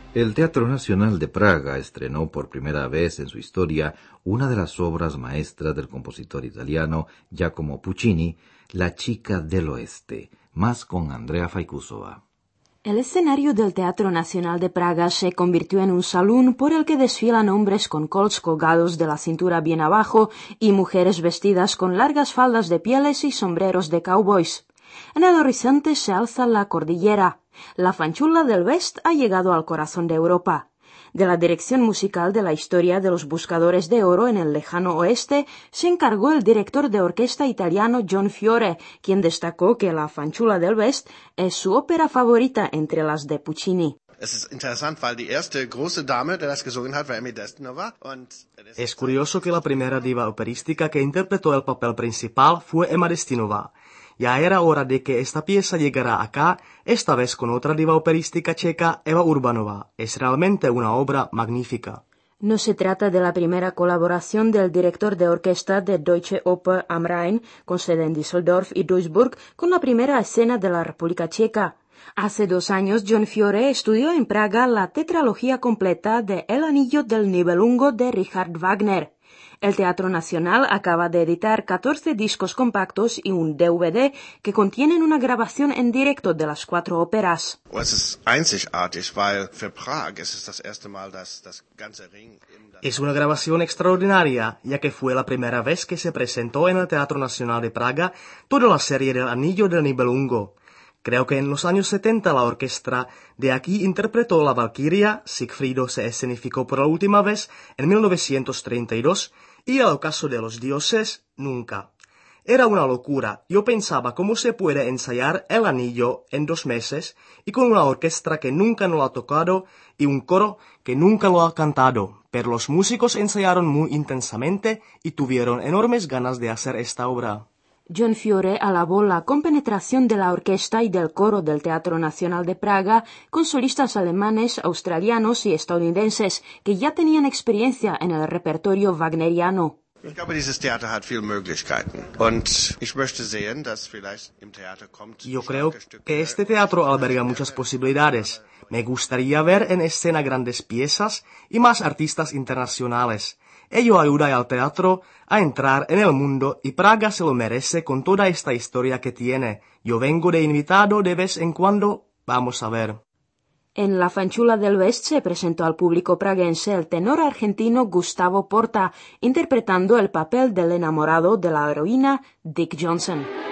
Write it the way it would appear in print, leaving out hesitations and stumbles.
El Teatro Nacional de Praga estrenó por primera vez en su historia una de las obras maestras del compositor italiano Giacomo Puccini, La chica del oeste, más con Andrea Faikúsova. El escenario del Teatro Nacional de Praga se convirtió en un salón por el que desfilan hombres con colts colgados de la cintura bien abajo y mujeres vestidas con largas faldas de pieles y sombreros de cowboys. En el horizonte se alza la cordillera. La fanchula del West ha llegado al corazón de Europa. De la dirección musical de la historia de los buscadores de oro en el lejano oeste se encargó el director de orquesta italiano John Fiore, quien destacó que La fanchula del West es su ópera favorita entre las de Puccini. Es curioso que la primera diva operística que interpretó el papel principal fue Emma Destinova. Ya era hora de que esta pieza llegara acá, esta vez con otra diva operística checa, Eva Urbanova. Es realmente una obra magnífica. No se trata de la primera colaboración del director de orquesta de Deutsche Oper am Rhein, con sede en Düsseldorf y Duisburg, con la primera escena de la República Checa. Hace 2 años, John Fiore estudió en Praga la tetralogía completa de El Anillo del Nibelungo de Richard Wagner. El Teatro Nacional acaba de editar 14 discos compactos y un DVD que contienen una grabación en directo de las 4 óperas. Es una grabación extraordinaria, ya que fue la primera vez que se presentó en el Teatro Nacional de Praga toda la serie del Anillo del Nibelungo. Creo que en los años 70 la orquesta de aquí interpretó La Valquiria, Sigfrido se escenificó por la última vez en 1932 y El ocaso de los dioses nunca. Era una locura. Yo pensaba cómo se puede ensayar El Anillo en 2 meses y con una orquesta que nunca lo ha tocado y un coro que nunca lo ha cantado. Pero los músicos ensayaron muy intensamente y tuvieron enormes ganas de hacer esta obra. John Fiore alabó la compenetración de la orquesta y del coro del Teatro Nacional de Praga con solistas alemanes, australianos y estadounidenses que ya tenían experiencia en el repertorio wagneriano. Yo creo que este teatro alberga muchas posibilidades. Me gustaría ver en escena grandes piezas y más artistas internacionales. Ello ayuda al teatro a entrar en el mundo y Praga se lo merece con toda esta historia que tiene. Yo vengo de invitado de vez en cuando. Vamos a ver. En La fanchula del West se presentó al público praguense el tenor argentino Gustavo Porta, interpretando el papel del enamorado de la heroína Dick Johnson.